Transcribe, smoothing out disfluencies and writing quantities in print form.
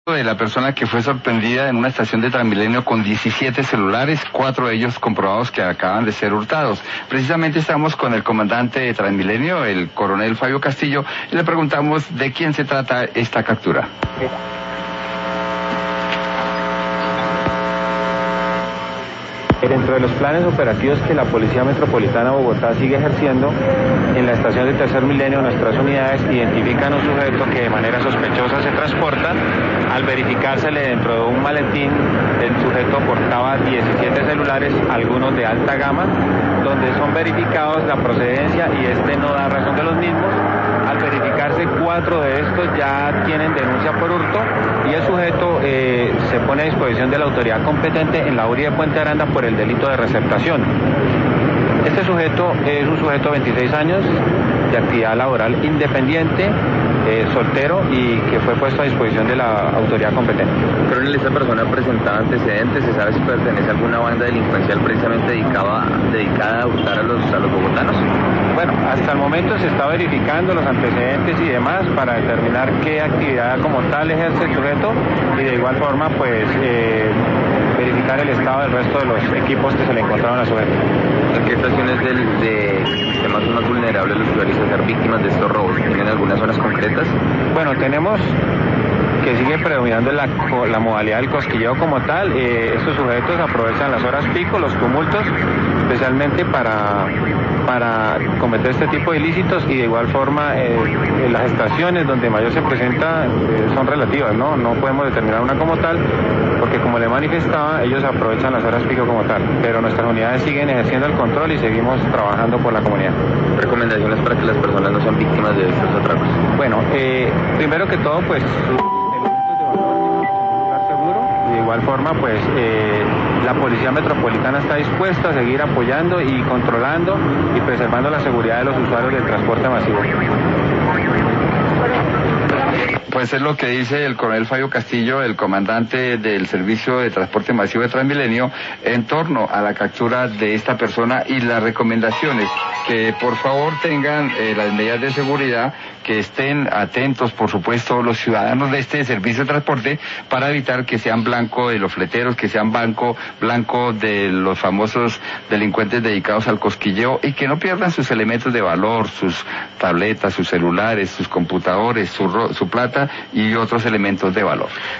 De la persona que fue sorprendida en una estación de Transmilenio con 17 celulares, 4 de ellos comprobados que acaban de ser hurtados. Precisamente estamos con el comandante de Transmilenio, el coronel Fabio Castillo, y le preguntamos de quién se trata esta captura. Dentro de los planes operativos que la Policía Metropolitana de Bogotá sigue ejerciendo, en la estación de Tercer Milenio nuestras unidades identifican un sujeto que de manera sospechosa se transporta. Al verificársele dentro de un maletín, el sujeto portaba 17 celulares, algunos de alta gama, donde son verificados la procedencia y este no da razón de los mismos. Al verificarse 4 de estos ya tienen denuncia por hurto y el sujeto se pone a disposición de la autoridad competente en la URI de Puente Aranda por el delito de receptación. Este sujeto es un sujeto de 26 años, de actividad laboral independiente, soltero y que fue puesto a disposición de la autoridad competente. Coronel, ¿esta persona presentaba antecedentes? ¿Se sabe si pertenece a alguna banda delincuencial precisamente dedicada a hurtar a los bogotanos? Bueno, hasta el momento se está verificando los antecedentes y demás para determinar qué actividad como tal ejerce el sujeto y de igual forma pues verificar el estado del resto de los equipos que se le encontraron al sujeto. ¿En qué estaciones del sistema son más vulnerables los usuarios a ser víctimas de estos robos? ¿Tienen algunas zonas concretas? Bueno, tenemos que sigue predominando la modalidad del cosquilleo como tal. Estos sujetos aprovechan las horas pico, los tumultos, especialmente para cometer este tipo de ilícitos y de igual forma las estaciones donde mayor se presenta son relativas, ¿no? No podemos determinar una como tal, porque como le manifestaba, ellos aprovechan las horas pico como tal, pero nuestras unidades siguen ejerciendo el control y seguimos trabajando por la comunidad. ¿Recomendaciones para que las personas no sean víctimas de estos atracos? Bueno, primero que todo, pues de igual forma, pues la Policía Metropolitana está dispuesta a seguir apoyando y controlando y preservando la seguridad de los usuarios del transporte masivo. Pues es lo que dice el coronel Fabio Castillo, el comandante del Servicio de Transporte Masivo de Transmilenio, en torno a la captura de esta persona y las recomendaciones, que por favor tengan las medidas de seguridad, que estén atentos, por supuesto, los ciudadanos de este servicio de transporte para evitar que sean blanco de los fleteros, que sean blanco de los famosos delincuentes dedicados al cosquilleo y que no pierdan sus elementos de valor, sus tabletas, sus celulares, sus computadores, su plata y otros elementos de valor.